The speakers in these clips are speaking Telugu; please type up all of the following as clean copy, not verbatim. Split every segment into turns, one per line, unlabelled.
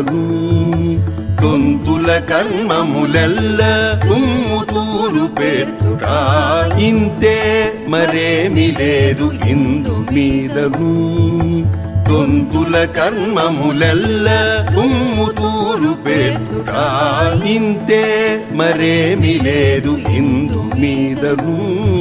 మీదను తొంతుల కర్మములెల్ల తుమ్ముతూరు పెట్టుట ఇంతే మరేమి లేదు ఇందు మీదను తొంతుల కర్మములెల్ల తుమ్ముతూరు పెట్టుట ఇంతే మరేమి లేదు ఇందు మీదను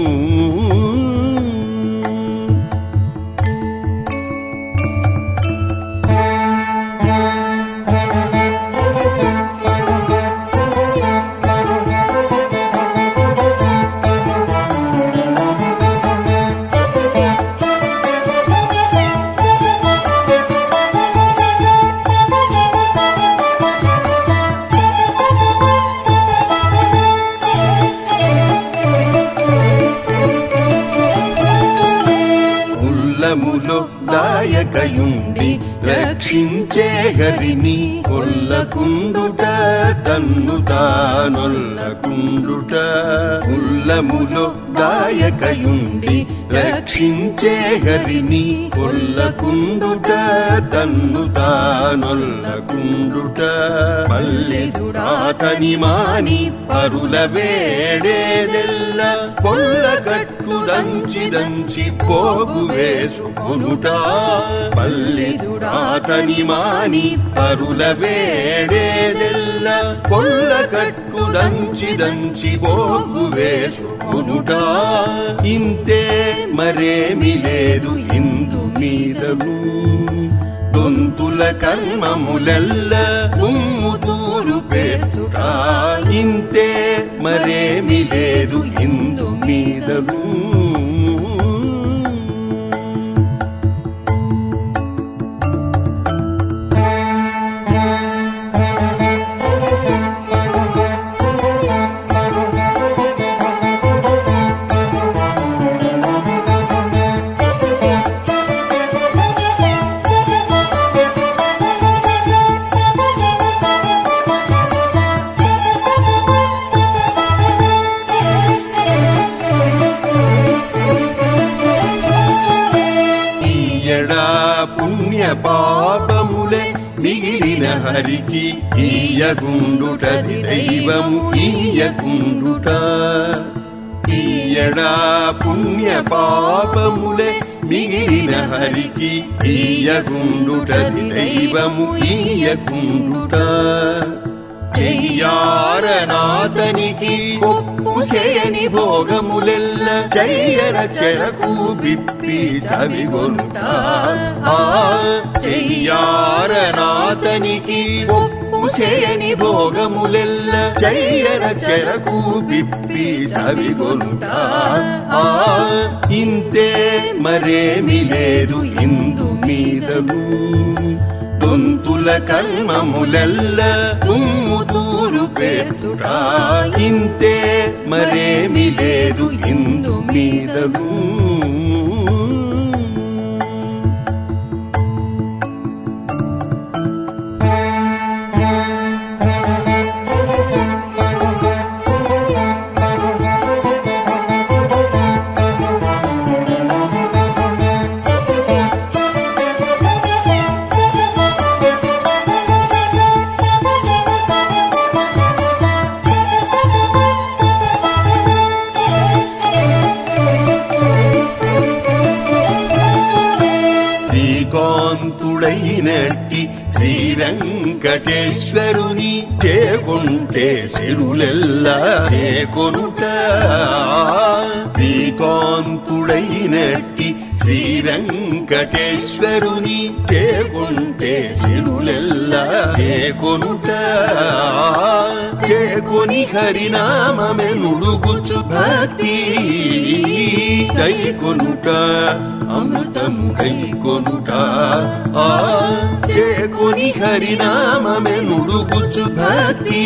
దాయకయుండి రక్షించే హరిని కొల్లకుండుట తన్ను తానొల్లకుండుట ఉల్లములో దాయకయుండి రక్షించే హరిని కొల్లకుండుట తన్ను తానొల్లకుండుట మల్లెదుడాతని మాని పరుల వేడేదెల్ల పొల్ల కట్టు దంచి దంచి పోగు వేసుకొనుట మల్లెదుడాతని మాని పరుల వేడేదెల్ల పొల్ల కట్టు దంచి దంచి పోగు వేసుకొనుట ఇంతే మరేమి లేదు ఇందు మీదను తొంతుల కర్మములెల్ల తుమ్ముతూరు పెట్టుట ఇంతే మరేమి లేదు ఇందు మీదను పుణ్య పాపములే మిగిలిన హరికి ఈయగుండుటది దైవము ఈయగుండుట ఈయడా పుణ్య పాపములే మిగిలిన హరికి ఈయగుండుటది దైవము ఈయగుండుట చెయ్యారనాతనికి ఒప్పు చేయని భోగములెల్ల చెయ్యర చెరకు బిప్పి చవిగొనుట చెయ్యారనాతనికి ఒప్పు చేయని భోగములెల్ల చెయ్యర చెరకు బిప్పి చవిగొనుట ఇంతే మరేమి లేదు ఇందు మీదను తొంతుల కర్మములెల్ల తుమ్ముతూరు పెట్టుట ఇంతే మరేమి లేదు ఇందు మీదను శ్రీకాంతుడైనట్టి శ్రీ వెంకటేశ్వరుని చేకొంటే సిరులెల్లా చేకొనుట శ్రీకాంతుడైనట్టి శ్రీ వెంకటేశ్వరుని చేకొంటే సిరులెల్లా చేకొనుట చేకొని హరినామమే నుడుగుచు భక్తి గైకొనుట అమృతము గైకొనుట చేకొని హరినామమే నుడుగుచు భక్తి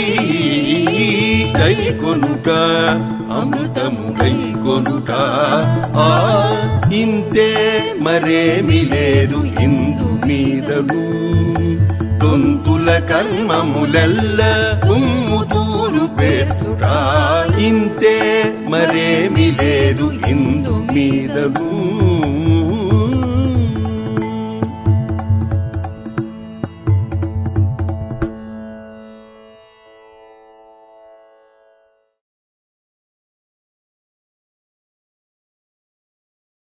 గైకొనుట అమృతము గైకొనుట ఇంతే మరేమి లేదు ఇందు మీదను తొంతుల కర్మములెల్ల తుమ్ముతూరు పెట్టుట ఇంతే మరేమి లేదు ఇందు మీదను